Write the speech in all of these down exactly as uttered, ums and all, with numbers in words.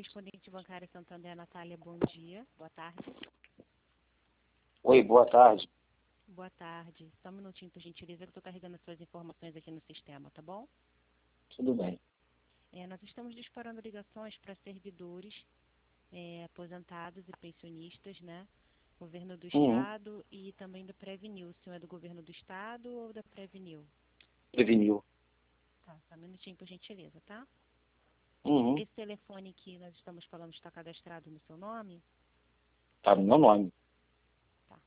correspondente bancária Santander, Natália, bom dia. Boa tarde. Oi, boa tarde. Boa tarde. Só um minutinho, por gentileza, que eu estou carregando as suas informações aqui no sistema, tá bom? Tudo bem. É, nós estamos disparando ligações para servidores é, aposentados e pensionistas, né? Governo do Uhum. Estado e também do Previnil. O senhor é do Governo do Estado ou da Previnil? Preveniu. Tá, só um minutinho, por gentileza, tá? Uhum. Esse telefone que nós estamos falando está cadastrado no seu nome? Tá no meu nome. Tá.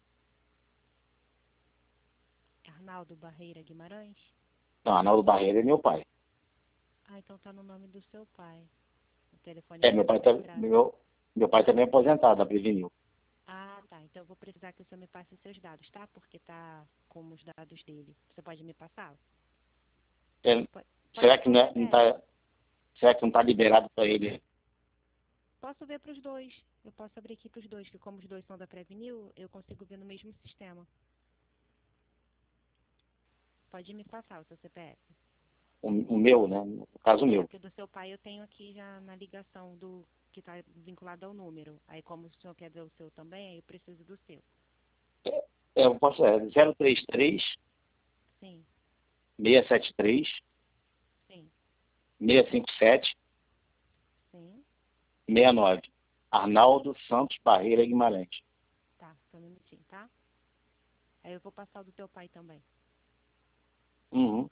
Arnaldo Barreira Guimarães? Não, Arnaldo Barreira é meu pai. Ah, então tá no nome do seu pai. O telefone É, que meu está pai, tá, cadastrado. meu, meu pai também é aposentado da Preveniu. Ah, tá. Então eu vou precisar que o senhor me passe os seus dados, tá? Porque tá com os dados dele. Você pode me passar? É, Pode, pode será que passar o não, é- não C P F. tá, será que não tá liberado para ele? Posso ver para os dois. Eu posso abrir aqui para os dois, que como os dois são da Previnil, eu consigo ver no mesmo sistema. Pode me passar o seu C P F. O, o meu, né? No caso É, meu. porque do seu pai eu tenho aqui já na ligação do que está vinculado ao número. Aí como o senhor quer ver o seu também, aí eu preciso do seu. É, eu posso, é zero três três, Sim, seis sete três, sim, seis cinco sete, sim. seis nove. Arnaldo Santos Barreira Guimarães. Tá, só um minutinho, tá? Aí eu vou passar o do teu pai também. Uhum.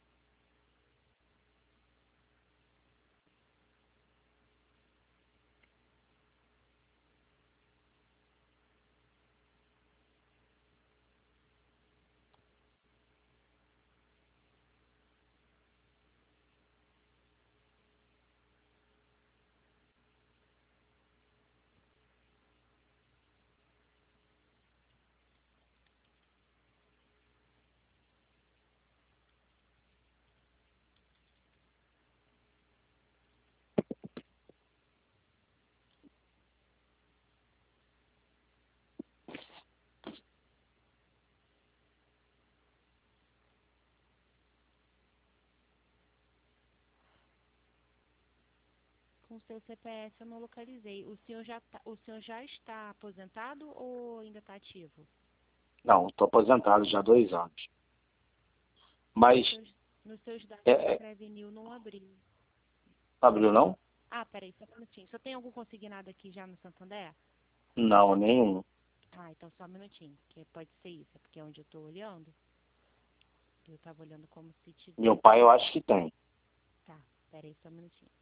Com o seu C P F eu não localizei. O senhor já, tá, o senhor já está aposentado ou ainda está ativo? Não, estou aposentado já há dois anos. Nos Mas, seus, nos seus dados da é, é, Prevenil não abriu. abriu não? Ah, peraí, só um minutinho. O senhor tem algum consignado aqui já no Santander? Não, nenhum. Ah, então só um minutinho, que pode ser isso, é porque é onde eu estou olhando. Eu estava olhando como se Meu tivesse. pai eu acho que tem. Tá, peraí, só um minutinho.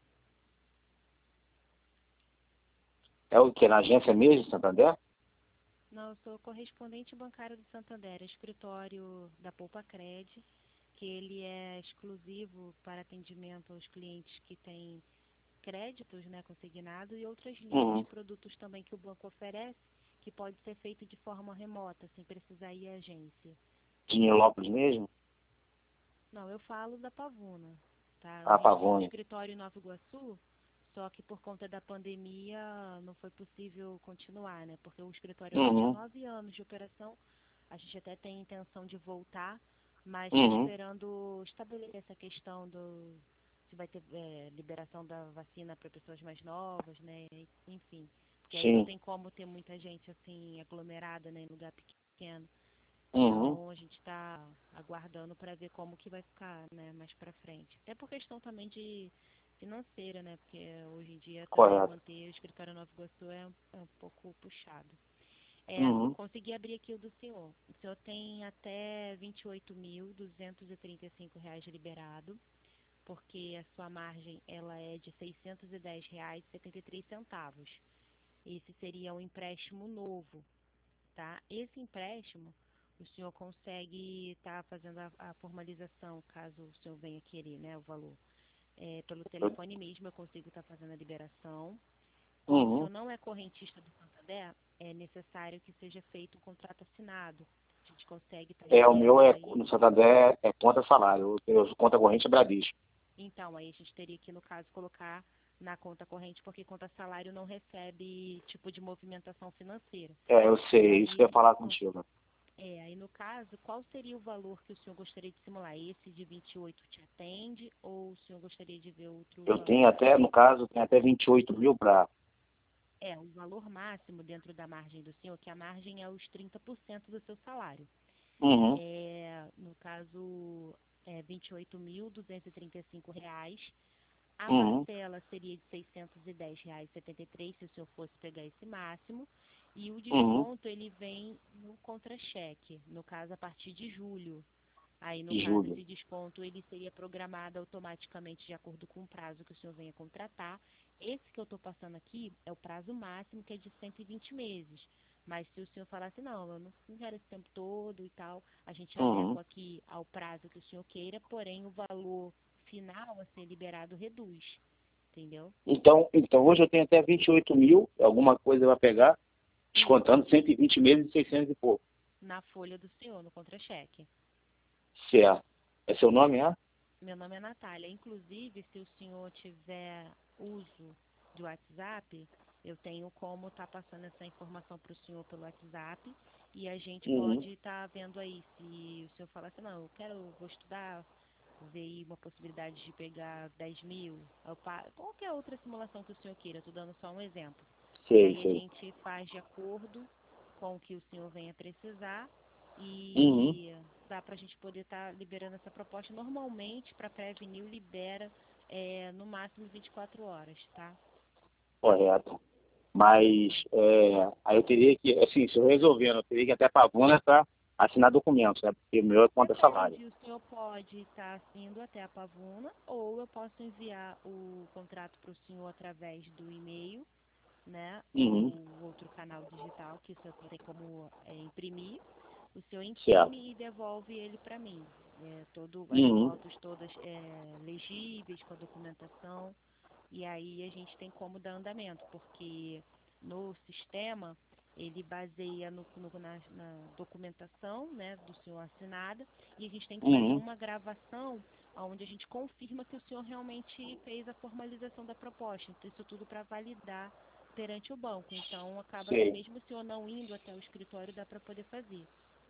É o que? Na agência mesmo, Santander? Não, eu sou correspondente bancário do Santander, é escritório da Poupa Cred, que ele é exclusivo para atendimento aos clientes que têm créditos, né, consignado e outras linhas de Uhum. produtos também que o banco oferece, que pode ser feito de forma remota, sem precisar ir à agência. De Nilópolis mesmo? Não, eu falo da Pavuna, tá? A Ah, gente tem um Pavone. escritório em Nova Iguaçu, só que por conta da pandemia não foi possível continuar, né? Porque o escritório já tinha Uhum. nove anos de operação, a gente até tem intenção de voltar, mas está Uhum. esperando estabelecer essa questão do se vai ter é, liberação da vacina para pessoas mais novas, né? Enfim, porque aí não Sim. tem como ter muita gente assim aglomerada, né, em lugar pequeno. Uhum. Então a gente está aguardando para ver como que vai ficar, né, mais para frente. Até por questão também de financeira, né? Porque hoje em dia também Correto. manter o escritório Nova Iguaçu é, é um pouco puxado. É, Uhum. consegui abrir aqui o do senhor. O senhor tem até vinte e oito mil duzentos e trinta e cinco reais liberado, porque a sua margem ela é de seiscentos e dez reais e setenta e três centavos. Esse seria um empréstimo novo, tá? Esse empréstimo o senhor consegue estar fazendo a, a formalização, caso o senhor venha querer, né, o valor. É, pelo telefone mesmo eu consigo estar fazendo a liberação. Como o senhor Uhum. não é correntista do Santander, é necessário que seja feito um contrato assinado. A gente consegue estar É, o meu liberando é, aí. no Santander é conta salário. Eu, eu conta corrente é Bradesco. Então, aí a gente teria que, no caso, colocar na conta corrente, porque conta salário não recebe tipo de movimentação financeira. É, eu E sei, isso que eu ia aí, falar no contigo. É, aí no caso, qual seria o valor que o senhor gostaria de simular? Esse de vinte e oito te atende ou o senhor gostaria de ver outro Eu valor? tenho até, no caso, tenho até vinte e oito mil para... É, o valor máximo dentro da margem do senhor, que a margem é os trinta por cento do seu salário. Uhum, É, no caso, é vinte e oito mil duzentos e trinta e cinco reais. A uhum, parcela seria de seiscentos e dez reais e setenta e três se o senhor fosse pegar esse máximo. E o uhum, desconto, ele vem no contra-cheque, no caso, a partir de julho. Aí, no de caso, julho. esse desconto, ele seria programado automaticamente de acordo com o prazo que o senhor venha contratar. Esse que eu estou passando aqui é o prazo máximo, que é de cento e vinte meses. Mas se o senhor falar assim, não, eu não quero esse tempo todo e tal, a gente Uhum. adequa aqui ao prazo que o senhor queira, porém o valor final a ser liberado reduz, entendeu? Então, então, hoje eu tenho até vinte e oito mil, alguma coisa vai pegar, Isso, descontando cento e vinte meses e seiscentos e pouco. na folha do senhor, no contra-cheque. Certo. É seu nome, é? Meu nome é Natália. Inclusive, se o senhor tiver uso do WhatsApp, eu tenho como estar passando essa informação para o senhor pelo WhatsApp e a gente Uhum. pode estar vendo aí se o senhor falar assim, não, eu quero, vou estudar, ver aí uma possibilidade de pegar dez mil, eu pa- qualquer outra simulação que o senhor queira, estou dando só um exemplo. E Sei, aí a sei. gente faz de acordo com o que o senhor venha precisar Uhum. e dá para a gente poder estar liberando essa proposta. Normalmente, para pré-vinil, libera é, no máximo vinte e quatro horas, tá? Correto. Mas é, aí eu teria que, assim, se eu resolvendo, eu teria que ir até Pavuna para assinar documentos, né? Porque o meu é conta salário. Depende, o senhor pode estar indo até a Pavuna ou eu posso enviar o contrato para o senhor através do e-mail, né? Uhum. Ou outro canal digital que o senhor tem como é, imprimir. O senhor Certo. imprime e devolve ele para mim. É, todo, as Uhum. fotos todas é, legíveis, com a documentação. E aí a gente tem como dar andamento, porque no sistema ele baseia no, no, na, na documentação, né, do senhor assinada e a gente tem que fazer Uhum. uma gravação onde a gente confirma que o senhor realmente fez a formalização da proposta. Então, isso tudo para validar perante o banco. Então, acaba que Sei. mesmo o senhor não indo até o escritório, dá para poder fazer.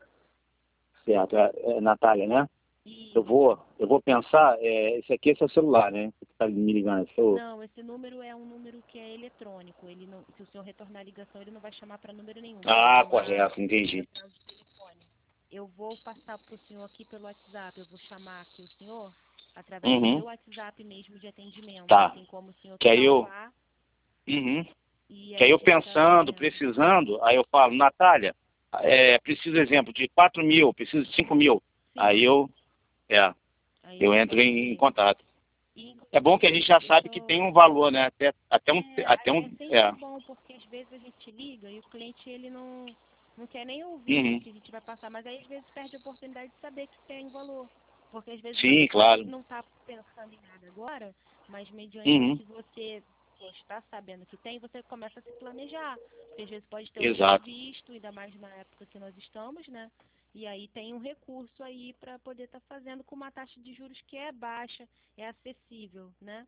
Certo. É, é, Natália, né? Eu Isso. vou, eu vou pensar, é, esse aqui é seu celular, né? Você está me ligando, é seu... Não, esse número é um número que é eletrônico. Ele não, se o senhor retornar a ligação, ele não vai chamar para número nenhum. Ele vai Ah, chamar correto, entendi. central de telefone. Eu vou passar para o senhor aqui pelo WhatsApp. Eu vou chamar aqui o senhor através do Uhum. meu WhatsApp mesmo de atendimento. Tá. Assim como o senhor Que aí eu... salvar Uhum. e Que aí aí a eu gente está pensando, fazendo. precisando, aí eu falo, Natália, é, preciso, exemplo, de quatro mil, preciso de cinco mil. Aí Sim, eu, é, aí a eu gente entro pode em, em ver. contato. E, É bom que a inclusive, gente já deixa sabe que tem eu. um valor, né? Até, até um, até É, um, é é. sempre bom, porque às vezes a gente liga e o cliente ele não, não quer nem ouvir o Uhum. que a gente vai passar, mas aí às vezes perde a oportunidade de saber que tem valor. Porque às vezes você Sim, pode claro. não estar pensando em nada agora, mas mediante o Uhum. que você está sabendo que tem, você começa a se planejar. Porque às vezes pode ter um Exato. imprevisto, ainda mais na época que nós estamos, né? E aí tem um recurso aí para poder estar fazendo com uma taxa de juros que é baixa, é acessível, né?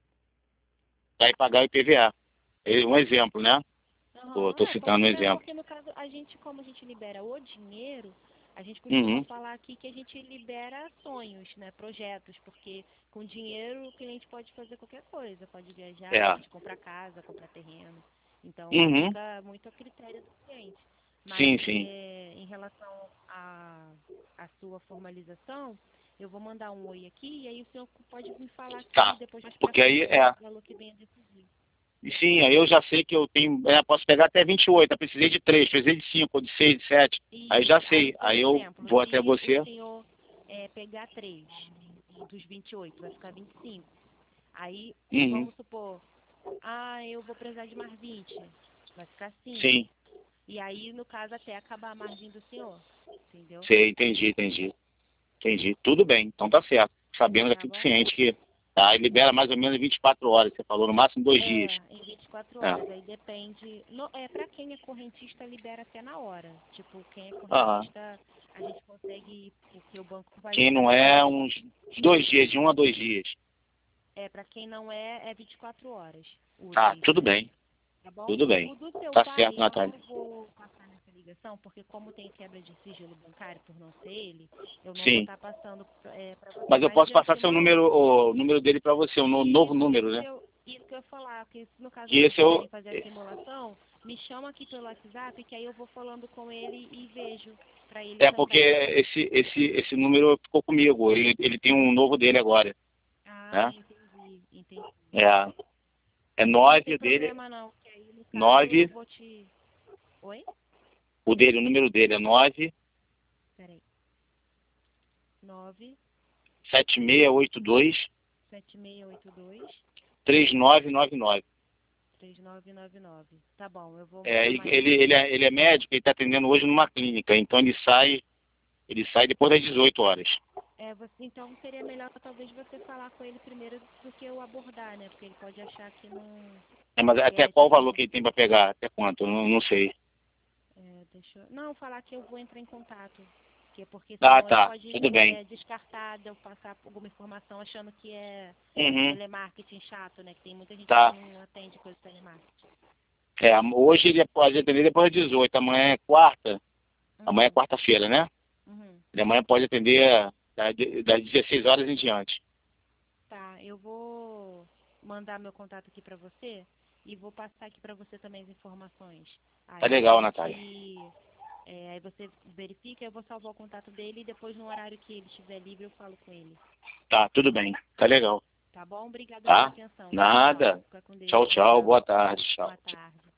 Vai pagar o I P V A. É um exemplo, né? Pô, Aham, tô é, citando pode, um é exemplo. porque no caso, a gente, como a gente libera o dinheiro, a gente costuma Uhum. falar aqui que a gente libera sonhos, né, projetos, porque com dinheiro o cliente pode fazer qualquer coisa, pode viajar, É. pode comprar casa, comprar terreno. Então Uhum. fica muito a critério do cliente. Mas Sim, sim. é, em relação à à sua formalização, eu vou mandar um oi aqui e aí o senhor pode me falar aqui Tá. depois mais pra Porque aí, frente qual é. o valor que venha a decidir. E sim, aí eu já sei que eu tenho, é, posso pegar até vinte e oito, eu precisei de três, precisei de cinco, ou de seis, de sete. Aí já Isso. Aí, sei. por Aí eu exemplo, vou até se o você. senhor é, pegar três dos vinte e oito, vai ficar vinte e cinco. Aí, Uhum. vamos supor, ah, eu vou precisar de mais vinte, vai ficar cinco. Sim. E aí, no caso, até acabar a margem do senhor, entendeu? Sei, entendi, entendi. Entendi. Tudo bem, então tá certo. Sabendo, já Tá fico bom? ciente que tá, e libera mais ou menos vinte e quatro horas, você falou, no máximo dois dias. É, em vinte e quatro É. horas. Aí depende. No, é, para quem é correntista, libera até na hora. Tipo, quem é Aham. correntista, a gente consegue, porque o banco Quem valida não na é, hora. uns dois dias, de um a dois dias. É, para quem não é, é vinte e quatro horas Tá, úteis, tudo né? bem. Tá bom? Tudo bem. O do seu Tá pai, certo, eu Natália. não vou passar nessa ligação, porque como tem quebra de sigilo bancário por não ser ele, eu não vou Sim. estar passando é, para você. Mas eu posso eu passar te seu mando. número, o número dele para você, um no- novo Isso, número, isso, né? eu, isso que eu ia falar, porque se no caso Que vocês esse eu... quiserem fazer a simulação, me chama aqui pelo WhatsApp, que aí eu vou falando com ele e vejo para ele É porque também. esse, esse, esse número ficou comigo. Ele, ele tem um novo dele agora, Ah, né? entendi, entendi. É, é Então não tem nove dele, problema não, que aí no caso eu nove, vou te... Oi? o dele, o número dele é nove Peraí. nove sete seis oito dois sete seis oito dois três nove nove nove. três nove nove nove. Tá bom, eu vou É, ele, chamar ele ele, aqui. ele é, ele é médico, ele está atendendo hoje numa clínica, então ele sai, ele sai depois das dezoito horas. É, você, então seria melhor talvez você falar com ele primeiro do que eu abordar, né? Porque ele pode achar que não... É, mas que até é qual o valor tipo... que ele tem para pegar? Até quanto? Eu não, não sei. É, deixa eu... Não, falar que eu vou entrar em contato. Que é porque Ah, senão ele tá. pode Tudo bem. é, descartar de eu passar alguma informação achando que é Uhum. telemarketing chato, né? Que tem muita gente Tá. que não atende coisa de telemarketing. É, hoje ele pode atender depois das dezoito, amanhã é quarta, amanhã é Uhum, quarta-feira, né? uhum. Ele amanhã pode atender das das dezesseis horas em diante. Tá, eu vou mandar meu contato aqui pra você e vou passar aqui pra você também as informações. Tá Aí a legal, Natália. gente, é, aí você verifica, eu vou salvar o contato dele e depois no horário que ele estiver livre eu falo com ele. Tá, tudo bem. Tá legal. Tá bom? Obrigada pela Tá? atenção. Tchau, tchau. Nada. Fica com Deus. Tchau, tchau. Tchau. Boa tarde. Tchau. Boa tarde.